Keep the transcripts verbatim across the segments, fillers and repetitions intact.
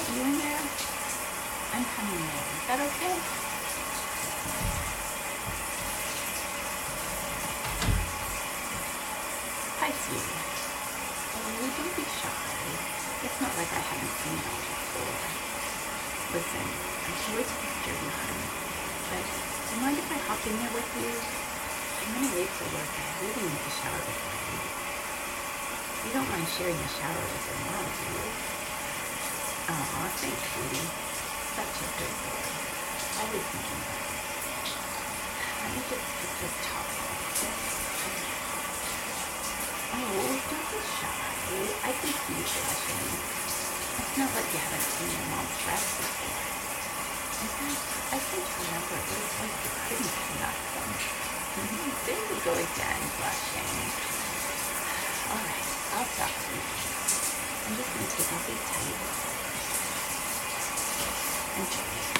you in there? I'm coming in. Is that okay? Hi, sweetie. Oh, don't be shy. It's not like I haven't seen it all before. Listen, I'm sorry to disturb you, honey, but do you mind if I hop in there with you? I'm gonna wait for work. I really need to shower before I leave. You don't mind sharing the shower with your mom, do you? Aw, thanks, sweetie. Such a good boy. Always thinking about it. Let me just get this top off. Oh, don't be shy. I can see you blushing. It's not like you haven't seen your mom's dress before. In fact, I seem to remember it was like you couldn't not them. There you go again, blushing. All right, I'll stop you. I'm just going to take off these tights. Enjoy it.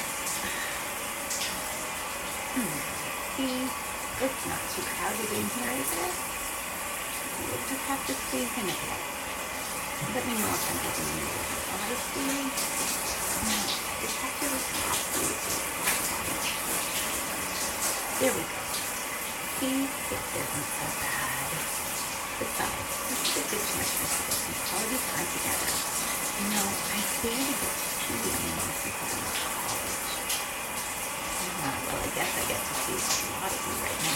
Hmm. See, it's not too crowded in here, is it? You'll just have to squeeze in a bit. Let me know if I'm getting you all right, sweetie? No, just have to top squeeze. There we go. See, this isn't so bad. Besides, this is a good chance for us to get some quality time together. You know, I barely get to see you anymore since I went to college. Uh, well, I guess I get to see a lot of you right now.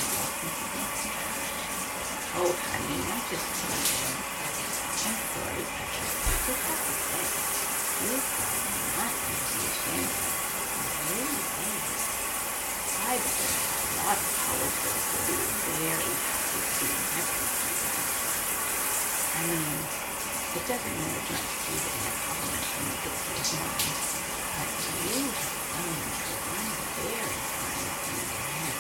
Oh, honey, I'm just teasing. I'm sorry, but I just have to say, you've got nothing to be ashamed of. Really is. I bet there are a lot of college girls will be very happy seeing everything. I mean, it doesn't mean it's not to getting a compliment from the girls of mine, but you have grown into one very fine looking man.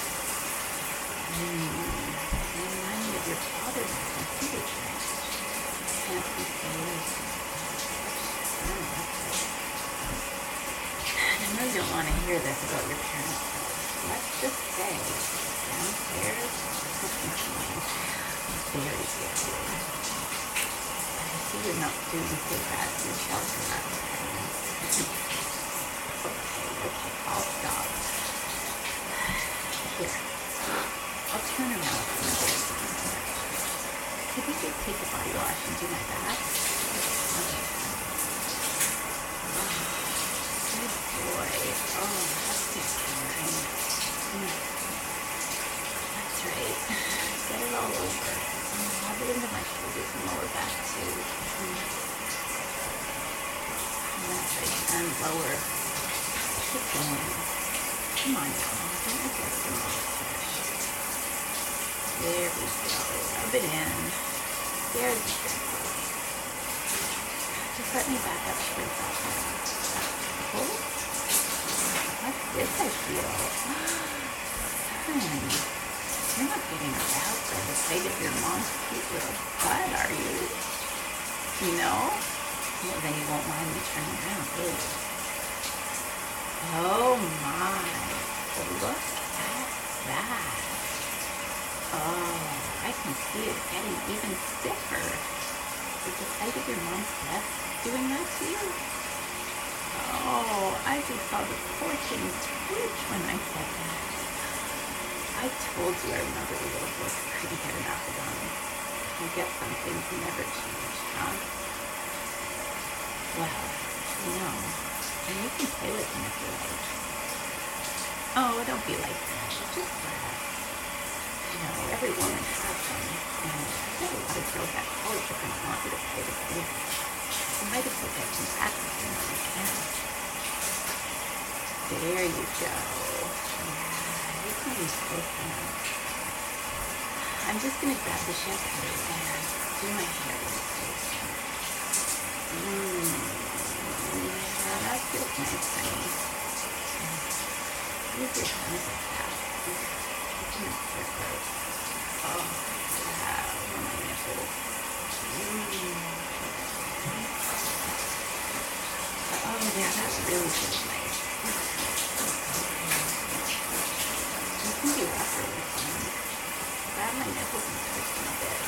Mmm, you remind me of your father back in computer training. Handsome face, such fun letters. I know you'll want to hear this about your parents, but let's just say, downstairs, very scary. But I see you're not doing so bad in the shelter last time. Okay, okay, I'll stop. Here, I'll turn around for another second. Could you just take a body wash and do my back? Okay. Oh, good boy. Oh, that's good time. Mm. That's right. Get it all over. And rub it into my shoulders and lower back too. Mm. That's right. And lower. Keep going. Come on now. Don't let that go all fresh. There we go. Rub it in. There's the good boy. Just let me back up straight off my oh, what's this I feel? Son, you're not getting aroused by the sight of your mom's cute little butt, are you? You know? Well, then you won't mind me turning around, will you? Oh my. Look at that. Oh, I can see it getting even stiffer. Is the sight of your mom's breast doing that to you? Oh, I just saw the poor thing twitch when I said that. I told you I remember the little book couldn't get enough of them. I guess some things never change, huh? Well, you know, and you can play with them if you like. Oh, don't be like that. Just laugh. You know, every woman has them, and I bet a lot of girls at college are going to want you to play with them. You might as well get some practice in when you can. There you go. Yeah, you can be close enough. I'm just going to grab the shampoo and do my hair really close. Mmm. Yeah, that feels nice, honey. Use your hands like that. Oh, yeah, over my nipples. Mm. Oh, yeah, that really feels nice. You can do that really fun. Grab my nipples and twist them a bit.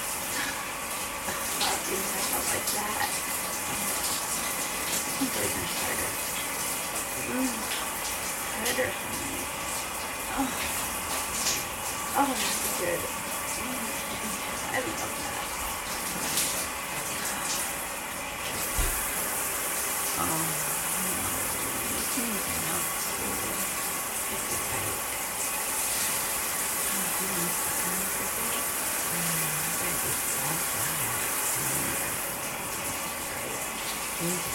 Oh, do myself like that. I think we're even harder. Mm. Better. Oh, oh, that's good. Mm. I love that. Oh, you can use your mouth too. If you like. Oh, do you want to suck on this a bit? Mm, that'd be so good. Mm, right.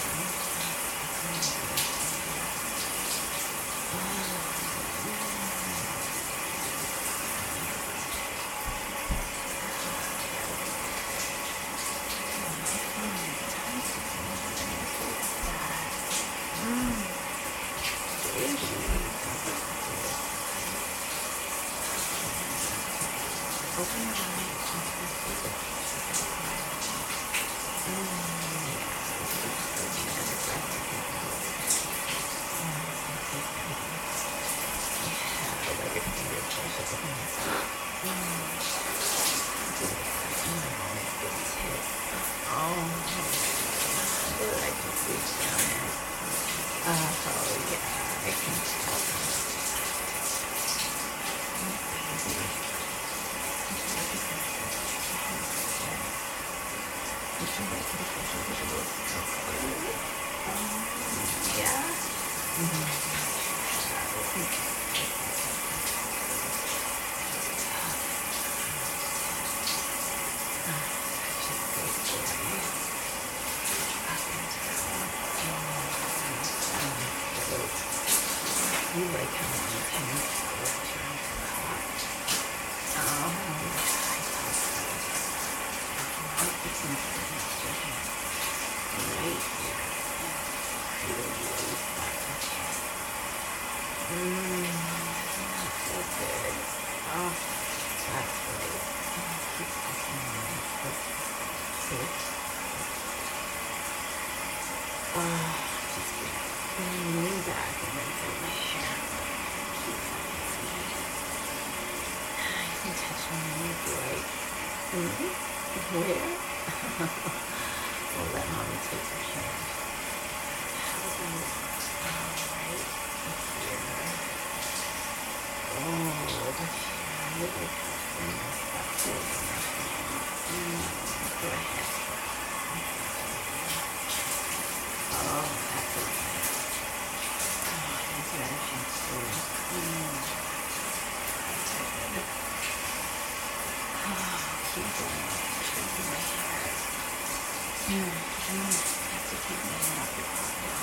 Open your eyes. Oh, I can reach down there. Oh, yeah, I can tell. Yeah. Mm-hmm. You like how many times I trying to talk? Oh, I thought it's important to have right here. Really release that tension. Mmm, that's so good. Oh, that's great. Keep pressing on it. See? Oh, just lean back and then feel my hair. Keep pressing. You can touch my knee, boy. Mm-hmm. Where? We'll let mommy take your hand. How about right here? Oh, the hair. You like how thin this stuff is on your hand. Mm, go ahead. Oh, that's okay. Oh, thank you, other hands too. Mm. Oh, keep going. Keep my hair. Mm. Mm. Have to keep moving up your pocket.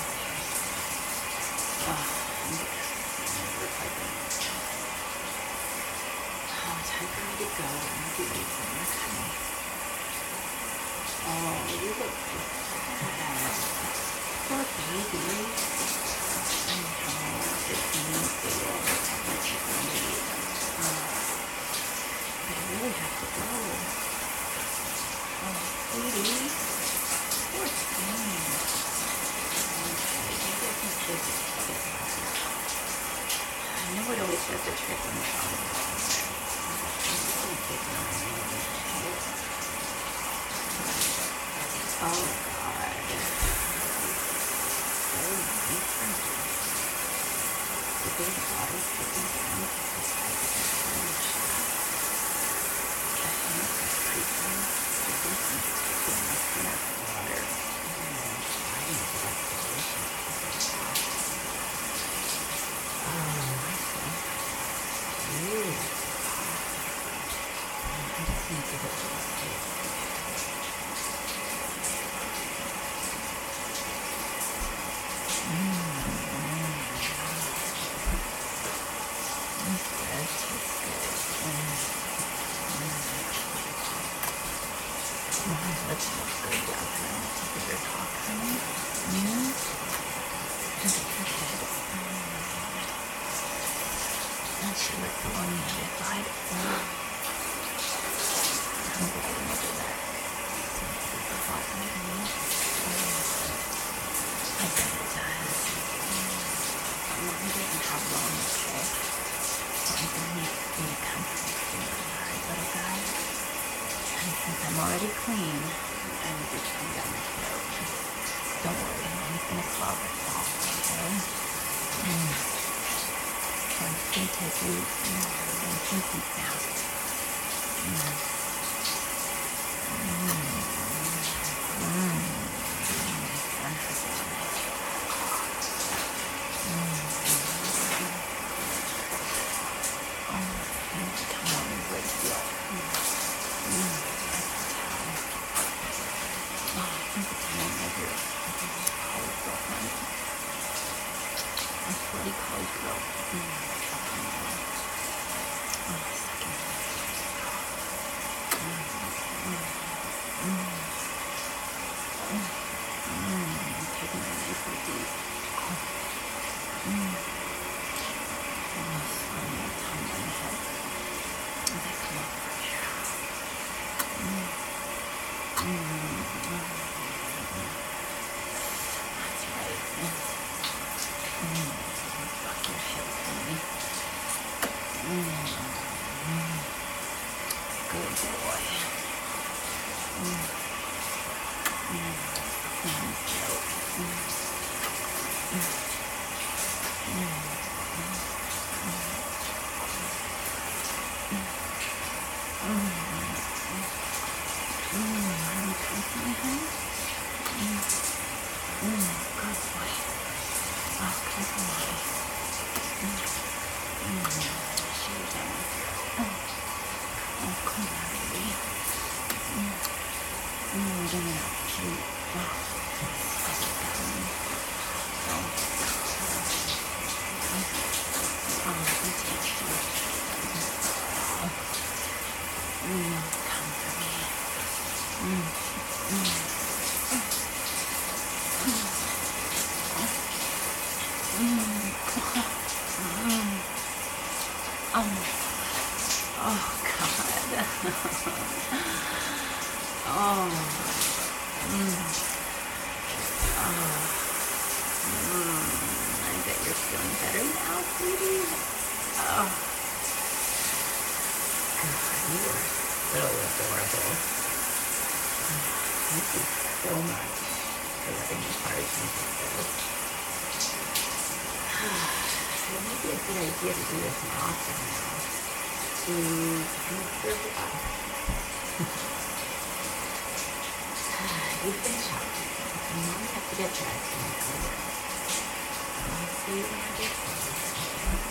Oh, and never like that. Oh, time for me to go. I'm gonna be late for work, honey. Oh, you look so sad. Poor baby. I know, it's means they will let you leave. Oh, but I really have to go. Oh, sweetie. Poor thing. Okay, maybe I can take it a bit longer. I know it always does the trick when it's on the bottom. I'm just going to take another minute. Oh, God. So nice. The big body's taking down the side of the front shot. The hands are creeping. I think he's taking up enough water. And then sliding into that position. Oh, I see. Really? I just need to give it a little space. Let's look good down here. Let's look at your top, honey. Yeah. And look at your head. And she let go on the other side. I'm glad I did that. Super hot in here. I bet it does. Mom doesn't have long, okay? So I'm going to need you to come here. Alright, little guy? And since I'm already clean, I need you to come down my throat. Don't worry, Mommy's gonna swallow this off, okay? Mm. So I'm just going to take you mm, and deep now. Mm. Mm. Mm. Sweaty cold throat. Mm. Oh, second. Mm. Mm. Mm. Mm. Taking it nice and deep. Mm. Oh, slowing my tongue on the head as I come up for air. Mm. Mm. Mm. That's right. Mm. Mm. Fuck your hip for me. Mm. Mm. Good boy. Mm. Mm. Thank you. Mm. Mm. Mm. Mm. Mm. Are you comfy, honey? Mm. Mm. Good boy. Oh, careful, mommy. Mm. Mm. Shave down my throat. Oh. Oh, come on, baby. Mm. Mm. Give me that cute. Oh. I get that one. Oh. Oh, let me take you. Oh. Mm. Come for me. Mm. Mm. Mm. Mm. Oh. Oh, God. Oh. Mm. Oh. Mm. I bet you're feeling better now, sweetie. Oh. God, you are so adorable. Thank you so much for letting me part of this. It might be a good idea to do this more often now. To improve your life. You've been shopping. And now you have to get dressed and go to work. I'll see you when I get home.